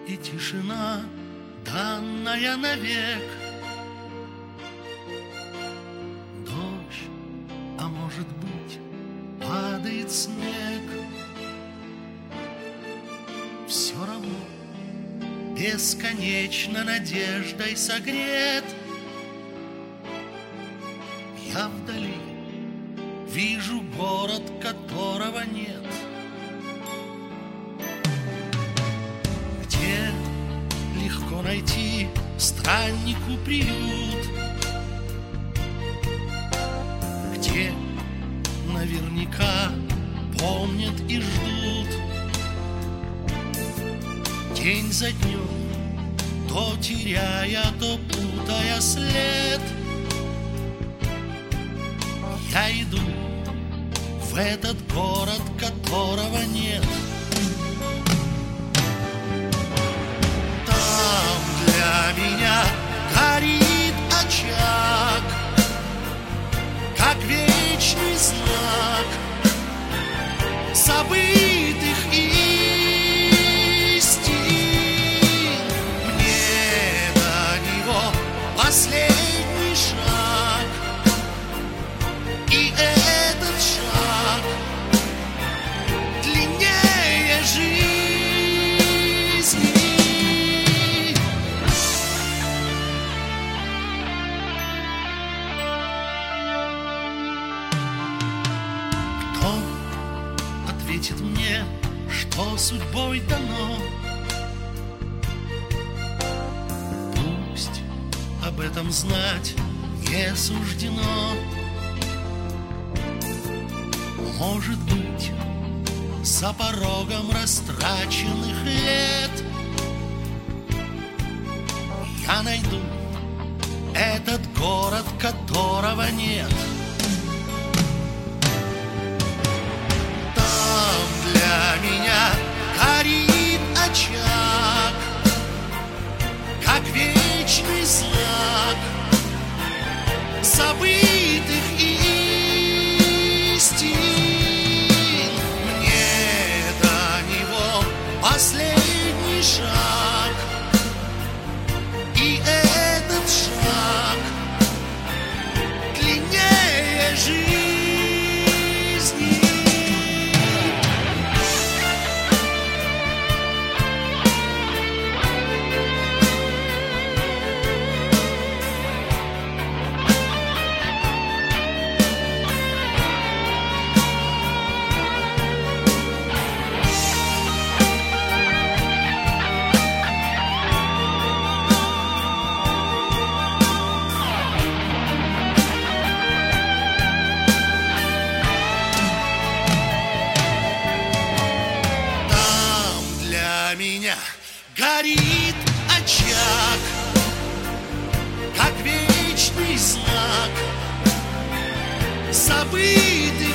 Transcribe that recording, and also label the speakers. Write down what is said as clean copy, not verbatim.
Speaker 1: и тишина, данная навек. Дождь, а может быть, падает снег. Все равно бесконечно надеждой согрет. Я вдали вижу город, которого нет, где легко найти страннику приют, где наверняка помнят и ждут. День за днем, то теряя, то путая след, я иду в этот город, которого нет. Там для меня горит очаг, как вечный знак забытых истин. Мне до него последний шаг, и этот шаг длиннее жизни. Кто ответит мне, что судьбой дано? Пусть об этом знать не суждено. Может быть, за порогом растраченных лет я найду этот город, которого нет. Там для меня горит очаг, как вечный знак забытых истин. Последний шаг, и этот шаг длиннее жизни. Меня горит очаг, как вечный знак забытый